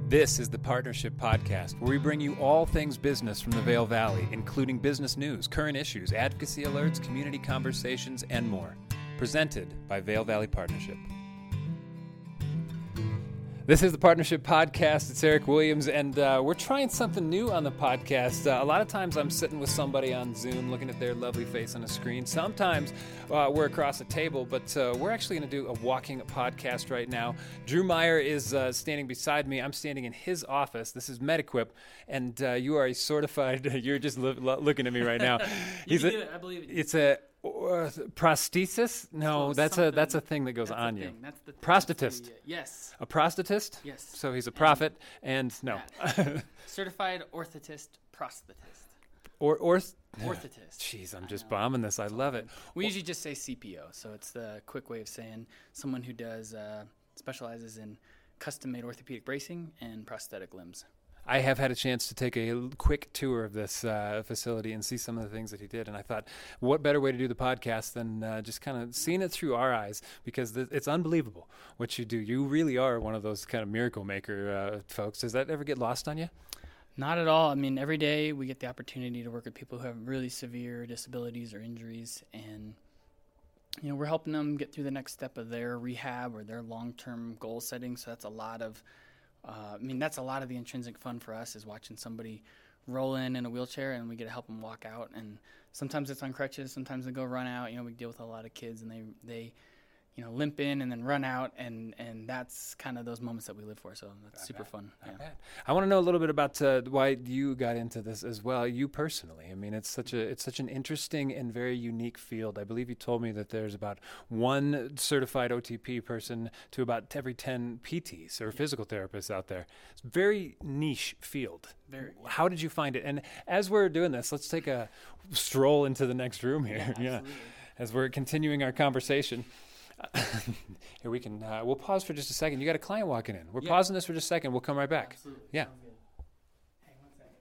This is the Partnership Podcast, where we bring you all things business from the Vail Valley, including business news, current issues, advocacy alerts, community conversations, and more. Presented by Vail Valley Partnership. This is the Partnership Podcast. It's Eric Williams, and we're trying something new on the podcast. A lot of times I'm sitting with somebody on Zoom looking at their lovely face on a screen. Sometimes we're across a table, but we're actually going to do a walking podcast right now. Drew Meyer is standing beside me. I'm standing in his office. This is MedEquip, and you are a certified, you're just looking at me right now. I believe it. It's a prosthesis? No, that's a thing that goes on you. That's the Prosthetist. Yes. A prosthetist? Yes. So he's a prophet, and no. Yeah. Certified orthotist, prosthetist. Orthotist. Jeez, I'm just bombing this. I love it. We usually just say CPO, so it's the quick way of saying someone who does specializes in custom-made orthopedic bracing and prosthetic limbs. I have had a chance to take a quick tour of this facility and see some of the things that he did. And I thought, what better way to do the podcast than just kind of seeing it through our eyes, because it's unbelievable what you do. You really are one of those kind of miracle maker folks. Does that ever get lost on you? Not at all. I mean, every day we get the opportunity to work with people who have really severe disabilities or injuries, and we're helping them get through the next step of their rehab or their long-term goal setting. So that's a lot of that's a lot of the intrinsic fun for us, is watching somebody roll in a wheelchair and we get to help them walk out. And sometimes it's on crutches, sometimes they go run out. We deal with a lot of kids and they limp in and then run out, and that's kind of those moments that we live for. So that's super fun. Yeah. I want to know a little bit about why you got into this as well, you personally. I mean, it's such an interesting and very unique field. I believe you told me that there's about one certified OTP person to about every 10 PTs or physical therapists out there. It's a very niche field. How did you find it? And as we're doing this, let's take a stroll into the next room here. Yeah. As we're continuing our conversation. Here we can. We'll pause for just a second. You got a client walking in. We're pausing this for just a second. We'll come right back. Absolutely. Yeah. Hey,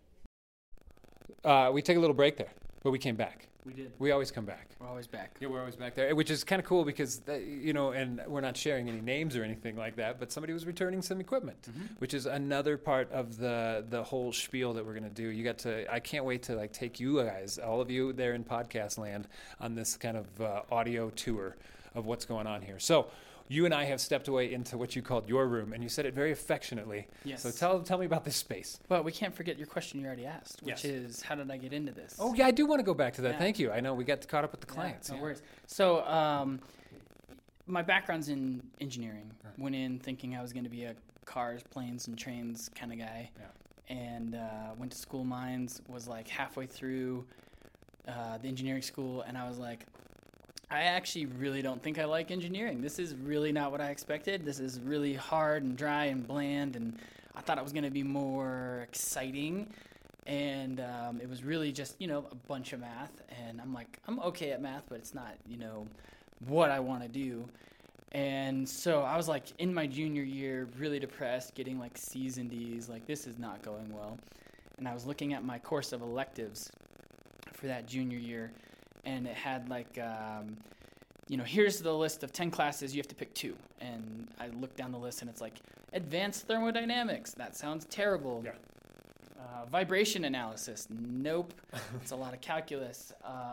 1 second. We took a little break there, but we came back. We did. We always come back. We're always back. Yeah, we're always back there, which is kind of cool because and we're not sharing any names or anything like that. But somebody was returning some equipment, which is another part of the whole spiel that we're going to do. I can't wait to take you guys, all of you there in podcast land, on this kind of audio tour of what's going on here. So you and I have stepped away into what you called your room, and you said it very affectionately. Yes. So tell me about this space. Well, we can't forget your question you already asked, which is, how did I get into this? Oh, yeah, I do want to go back to that. Yeah. Thank you. I know we got caught up with the clients. No worries. So my background's in engineering. Went in thinking I was going to be a cars, planes, and trains kind of guy. Yeah. And went to school mines, was halfway through the engineering school, and I was like, I actually really don't think I like engineering. This is really not what I expected. This is really hard and dry and bland, and I thought it was going to be more exciting. And it was really just, a bunch of math. And I'm like, I'm okay at math, but it's not, what I want to do. And so I was in my junior year, really depressed, getting C's and D's, this is not going well. And I was looking at my course of electives for that junior year, and it had here's the list of 10 classes, you have to pick 2. And I looked down the list and it's advanced thermodynamics. That sounds terrible. Yeah. Vibration analysis. Nope. It's a lot of calculus.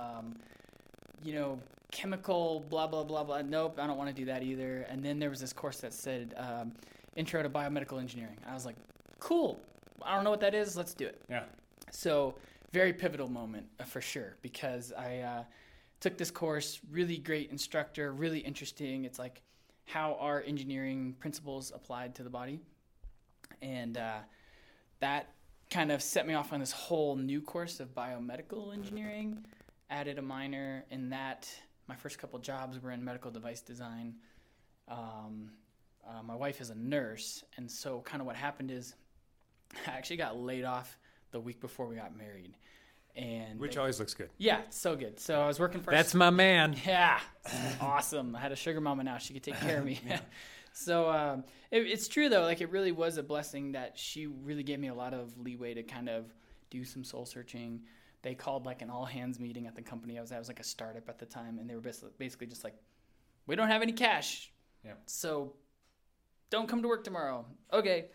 Chemical blah, blah, blah, blah. Nope, I don't want to do that either. And then there was this course that said Intro to Biomedical Engineering. I was like, cool. I don't know what that is. Let's do it. Yeah. So very pivotal moment for sure, because I took this course, really great instructor, really interesting. It's how are engineering principles applied to the body? And that kind of set me off on this whole new course of biomedical engineering, added a minor in that. My first couple jobs were in medical device design. My wife is a nurse, and so kind of what happened is I actually got laid off the week before we got married. Which always looks good. Yeah, so good. So I was working for... That's my man. Yeah, awesome. I had a sugar mama now. She could take care of me. Yeah. So it's true, though. It really was a blessing that she really gave me a lot of leeway to kind of do some soul searching. They called an all-hands meeting at the company I was at. It was a startup at the time, and they were basically just we don't have any cash. Yeah. So don't come to work tomorrow. Okay.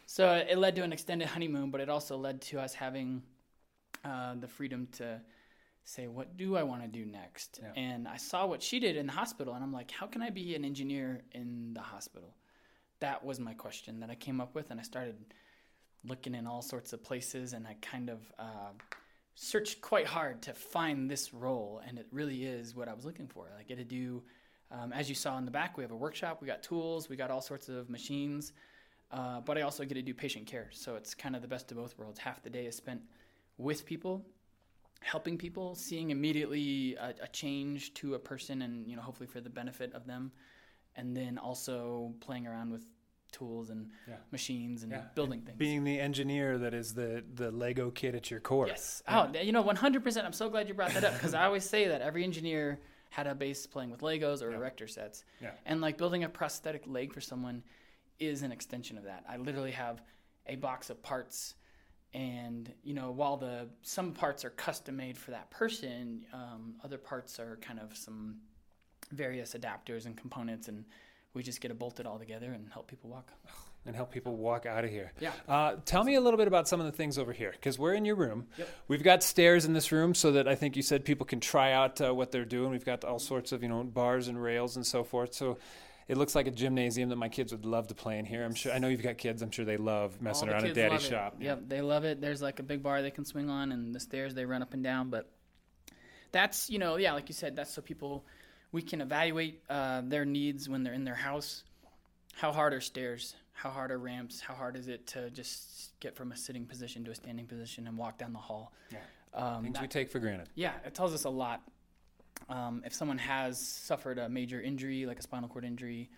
So it led to an extended honeymoon, but it also led to us having the freedom to say, what do I want to do next? Yeah. And I saw what she did in the hospital, and I'm like, how can I be an engineer in the hospital? That was my question that I came up with, and I started looking in all sorts of places, and I kind of searched quite hard to find this role, and it really is what I was looking for. I get to do, as you saw in the back, we have a workshop, we got tools, we got all sorts of machines, but I also get to do patient care. So it's kind of the best of both worlds. Half the day is spent with people, helping people, seeing immediately a change to a person, and hopefully for the benefit of them, and then also playing around with tools and machines and building things. Being the engineer that is the Lego kid at your core. Yes. Oh, 100%. I'm so glad you brought that up, because I always say that every engineer had a base playing with Legos or erector sets. Yeah. And building a prosthetic leg for someone is an extension of that. I literally have a box of parts, and while some parts are custom made for that person, other parts are kind of some various adapters and components, and we just get to bolt it all together and help people walk. And help people walk out of here. Yeah. Tell me a little bit about some of the things over here, because we're in your room. Yep. We've got stairs in this room so that I think you said people can try out what they're doing. We've got all sorts of bars and rails and so forth. So it looks like a gymnasium that my kids would love to play in here. I'm sure. I know you've got kids. I'm sure they love messing around at Daddy's shop. Yep, they love it. There's a big bar they can swing on, and the stairs they run up and down. But that's like you said, that's so we can evaluate their needs when they're in their house. How hard are stairs? How hard are ramps? How hard is it to just get from a sitting position to a standing position and walk down the hall? Yeah. Things we take for granted. Yeah, it tells us a lot. If someone has suffered a major injury, like a spinal cord injury,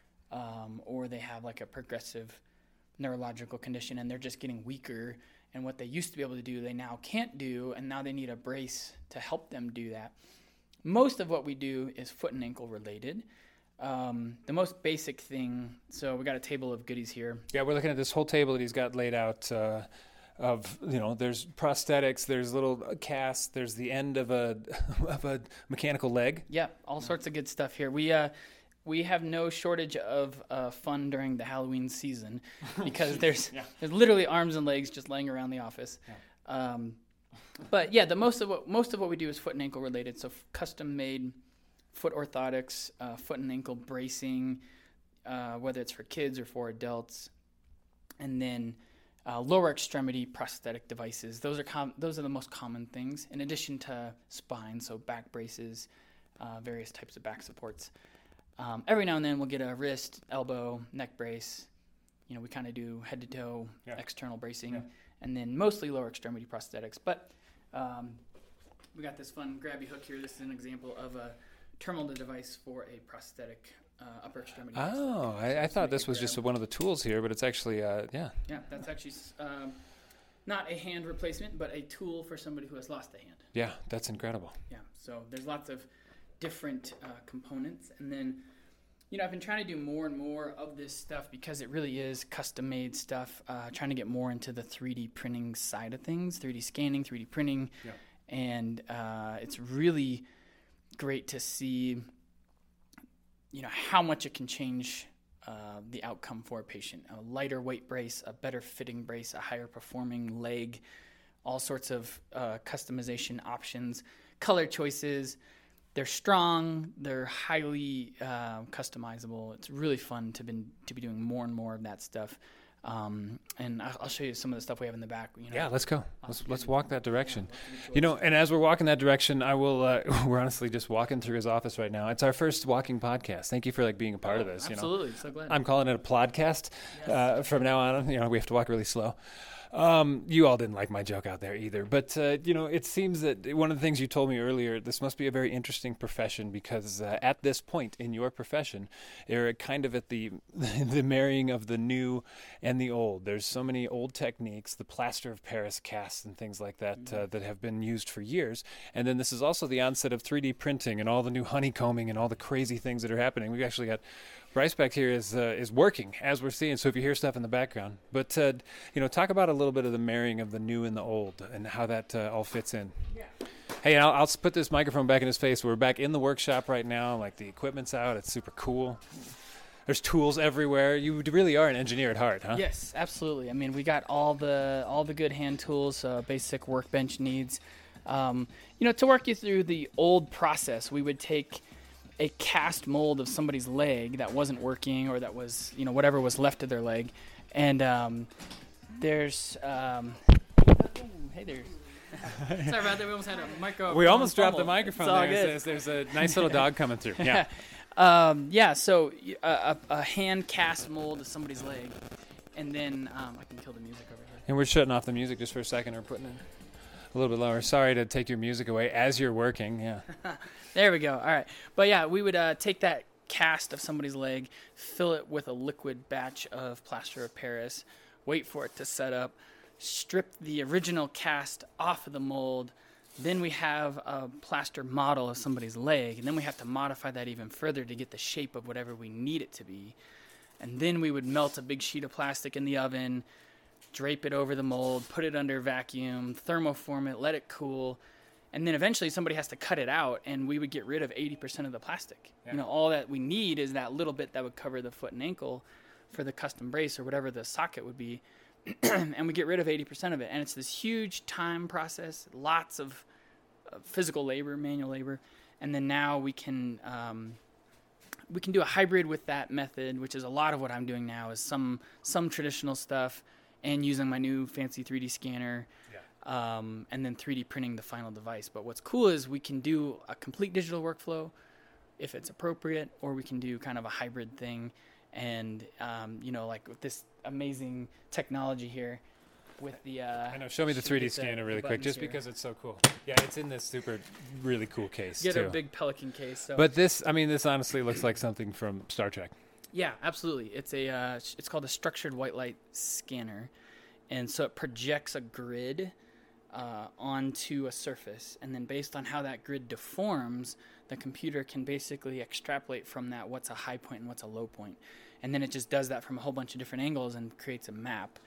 or they have a progressive neurological condition and they're just getting weaker, and what they used to be able to do, they now can't do, and now they need a brace to help them do that. Most of what we do is foot and ankle related. The most basic thing, so we got a table of goodies here. Yeah, we're looking at this whole table that he's got laid out there's prosthetics, there's little casts, there's the end of a mechanical leg. Yeah, all sorts of good stuff here. We have no shortage of fun during the Halloween season, because there's literally arms and legs just laying around the office. Yeah. But yeah, most of what we do is foot and ankle related. So custom made foot orthotics, foot and ankle bracing, whether it's for kids or for adults, and then lower extremity prosthetic devices. Those are the most common things, in addition to spine, so back braces, various types of back supports. Every now and then we'll get a wrist, elbow, neck brace. We kind of do head to toe external bracing, and then mostly lower extremity prosthetics. But we got this fun grabby hook here. This is an example of a terminal device for a prosthetic upper extremity. Oh, I thought this was just one of the tools here, but it's actually, Yeah, that's actually not a hand replacement, but a tool for somebody who has lost a hand. Yeah, that's incredible. Yeah, so there's lots of different components. And then, I've been trying to do more and more of this stuff, because it really is custom-made stuff, trying to get more into the 3D printing side of things, 3D scanning, 3D printing. Yeah. And it's really great to see, how much it can change the outcome for a patient. A lighter weight brace, a better fitting brace, a higher performing leg, all sorts of customization options, color choices. They're strong. They're highly customizable. It's really fun to be doing more and more of that stuff. And I'll show you some of the stuff we have in the back. Yeah, let's go. Let's walk that direction. And as we're walking that direction, I will. We're honestly just walking through his office right now. It's our first walking podcast. Thank you for being a part of this. Absolutely, so glad. I'm calling it a plodcast from now on. We have to walk really slow. You all didn't like my joke out there either, but it seems that one of the things you told me earlier, this must be a very interesting profession, because at this point in your profession, you're kind of at the marrying of the new and the old. There's so many old techniques, the plaster of Paris casts and things like that, that have been used for years. And then this is also the onset of 3D printing and all the new honeycombing and all the crazy things that are happening. We've actually got Bryce back here is working as we're seeing. So if you hear stuff in the background, but talk about a little bit of the marrying of the new and the old and how that all fits in. Yeah. Hey, I'll put this microphone back in his face. We're back in the workshop right now. The equipment's out. It's super cool. There's tools everywhere. You really are an engineer at heart, huh? Yes, absolutely. I mean, we got all the good hand tools, basic workbench needs. To work you through the old process, we would take a cast mold of somebody's leg that wasn't working, or that was, whatever was left of their leg. And there's hey there. Sorry about that. We almost had a microphone. We almost dropped the microphone all there. good. There's a nice little dog coming through. Yeah. So a hand cast mold of somebody's leg, and then I can kill the music over here. And we're shutting off the music just for a second. We're putting it a little bit lower. Sorry to take your music away as you're working. Yeah. There we go. All right. But yeah, we would take that cast of somebody's leg, fill it with a liquid batch of plaster of Paris, wait for it to set up, strip the original cast off of the mold. Then we have a plaster model of somebody's leg, and then we have to modify that even further to get the shape of whatever we need it to be. And then we would melt a big sheet of plastic in the oven, drape it over the mold, put it under vacuum, thermoform it, let it cool, and then eventually somebody has to cut it out, and we would get rid of 80% of the plastic. Yeah. All that we need is that little bit that would cover the foot and ankle for the custom brace or whatever the socket would be, and we get rid of 80% of it. And it's this huge time process, lots of physical labor, manual labor, and then now we can do a hybrid with that method, which is a lot of what I'm doing now, is some traditional stuff and using my new fancy 3D scanner. And then 3D printing the final device. But what's cool is we can do a complete digital workflow if it's appropriate, or we can do kind of a hybrid thing. And, like with this amazing technology here with the... I know. Show me the 3D scanner really quick, just here. Because it's so cool. Yeah, it's in this really cool case, Get too. a big Pelican case. So. But this honestly looks like something from Star Trek. Yeah, absolutely. It's called a structured white light scanner. And so it projects a grid onto a surface, and then based on how that grid deforms, the computer can basically extrapolate from that what's a high point and what's a low point, and then it just does that from a whole bunch of different angles and creates a map,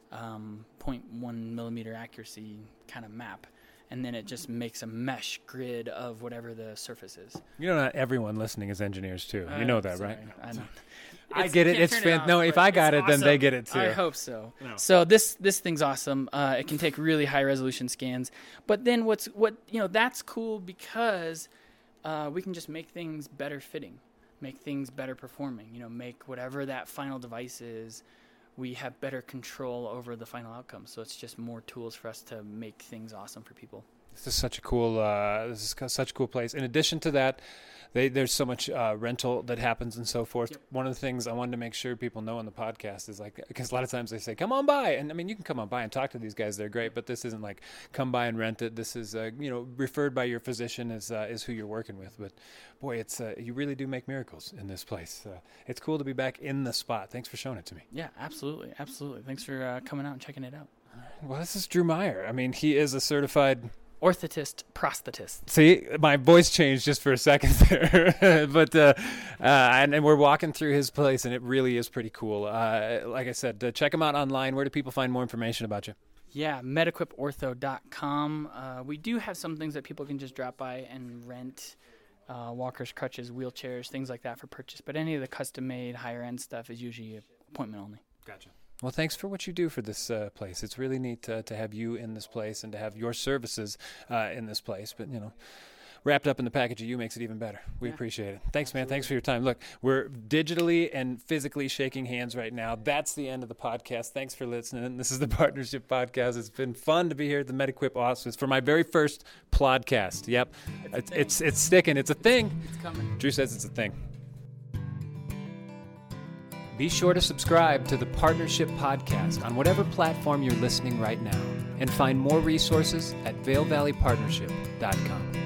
0.1 millimeter accuracy kind of map, and then it just makes a mesh grid of whatever the surface is. Not everyone listening is engineers too. You know that, sorry. Right? I know. I get it. It's no. If I got it, awesome. Then they get it too. I hope so. No. So this thing's awesome. It can take really high resolution scans. But then that's cool because we can just make things better fitting, make things better performing. Make whatever that final device is. We have better control over the final outcome. So it's just more tools for us to make things awesome for people. This is such a cool. Such a cool place. In addition to that, there's so much rental that happens and so forth. Yep. One of the things I wanted to make sure people know on the podcast is because a lot of times they say, "Come on by," and I mean you can come on by and talk to these guys; they're great. But this isn't like come by and rent it. This is referred by your physician is who you're working with. But boy, it's you really do make miracles in this place. It's cool to be back in the spot. Thanks for showing it to me. Yeah, absolutely. Thanks for coming out and checking it out. Well, this is Drew Meyer. I mean, he is a certified orthotist, prosthetist. See, my voice changed just for a second there. But and we're walking through his place, and it really is pretty cool. Like I said, check him out online. Where do people find more information about you? Yeah, MediQuipOrtho.com. We do have some things that people can just drop by and rent, walkers, crutches, wheelchairs, things like that for purchase. But any of the custom-made, higher-end stuff is usually appointment only. Gotcha. Well, thanks for what you do for this place. It's really neat to have you in this place and to have your services in this place. But, wrapped up in the package of you makes it even better. We appreciate it. Thanks, Absolutely. Man. Thanks for your time. Look, we're digitally and physically shaking hands right now. That's the end of the podcast. Thanks for listening. This is the Partnership Podcast. It's been fun to be here at the MediQuip office for my very first Plodcast. Yep. It's sticking. It's a thing. It's coming. Drew says it's a thing. Be sure to subscribe to the Partnership Podcast on whatever platform you're listening right now, and find more resources at ValeValleyPartnership.com.